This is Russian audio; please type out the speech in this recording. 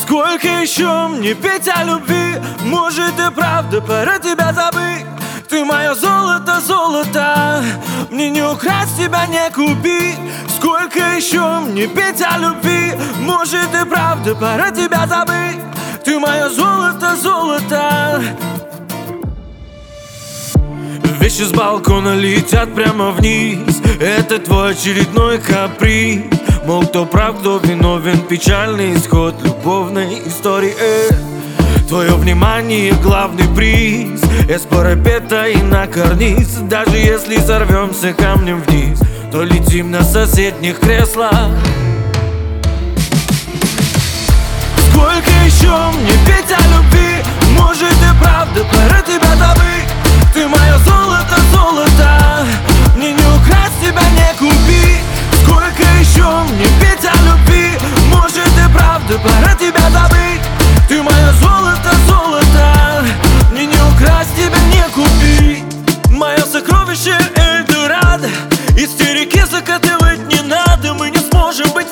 Сколько еще мне петь о любви? Может и правда пора тебя забыть. Ты мое золото, золото, мне не украсть, тебя не купить. Сколько еще мне петь о любви? Может и правда пора тебя забыть. Ты мое золото, золото. Вещи с балкона летят прямо вниз. Это твой очередной каприз. Мол, кто прав, кто виновен, печальный исход любовной истории. Твое внимание — главный приз. С парапета и на карниз. Даже если сорвемся камнем вниз, то летим на соседних креслах. Сколько еще мне петь о любви? Может и правда пора тебя забыть. Ты мое золото, золото, мне не украсть, тебя не купить. Сколько еще мне петь о любви? Может и правда пора тебя забыть. Ты мое золото, золото, мне не украсть, тебя не купить. Мое сокровище Эльдорадо, истерики закатывать не надо. Мы не сможем быть